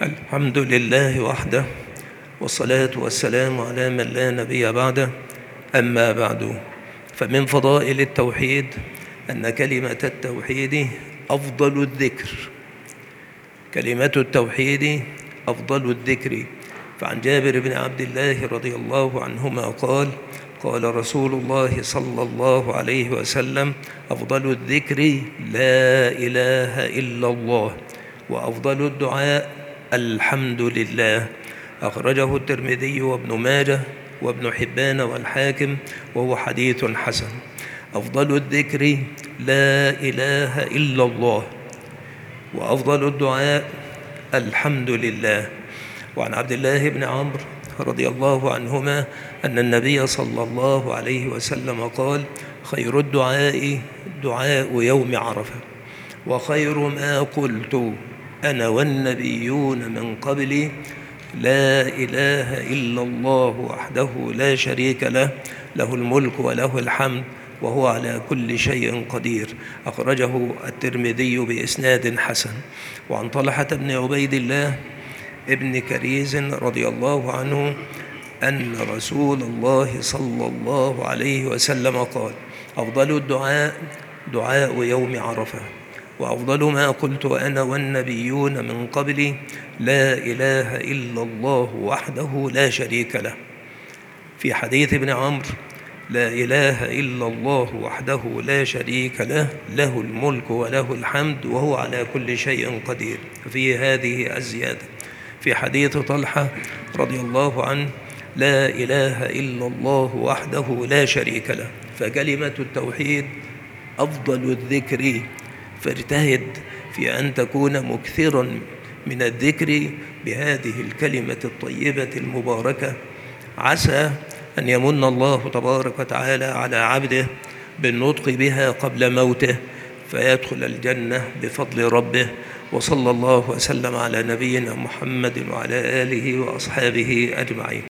الحمد لله وحده، والصلاة والسلام على من لا نبي بعده. أما بعد، فمن فضائل التوحيد أن كلمة التوحيد أفضل الذكر. كلمة التوحيد أفضل الذكر. فعن جابر بن عبد الله رضي الله عنهما قال رسول الله صلى الله عليه وسلم: أفضل الذكر لا إله إلا الله، وأفضل الدعاء الحمد لله. أخرجه الترمذي وابن ماجه وابن حبان والحاكم، وهو حديث حسن. أفضل الذكر لا إله إلا الله، وأفضل الدعاء الحمد لله. وعن عبد الله بن عمرو رضي الله عنهما أن النبي صلى الله عليه وسلم قال: خير الدعاء دعاء يوم عرفة، وخير ما قلت أنا والنبيون من قبلي لا إله إلا الله وحده لا شريك له، له الملك وله الحمد وهو على كل شيء قدير. أخرجه الترمذي بإسناد حسن. وعن طلحة بن عبيد الله ابن كريز رضي الله عنه أن رسول الله صلى الله عليه وسلم قال: أفضل الدعاء دعاء يوم عرفة، وأفضل ما قلت أنا والنبيون من قبلي لا إله إلا الله وحده لا شريك له. في حديث ابن عمرو: لا إله إلا الله وحده لا شريك له، له الملك وله الحمد وهو على كل شيء قدير. في هذه الزيادة. في حديث طلحة رضي الله عنه: لا إله إلا الله وحده لا شريك له. فكلمة التوحيد أفضل الذكر، فاجتهد في أن تكون مكثرا من الذكر بهذه الكلمة الطيبة المباركة. عسى أن يمن الله تبارك وتعالى على عبده بالنطق بها قبل موته فيدخل الجنة بفضل ربه. وصلى الله وسلم على نبينا محمد وعلى آله وأصحابه أجمعين.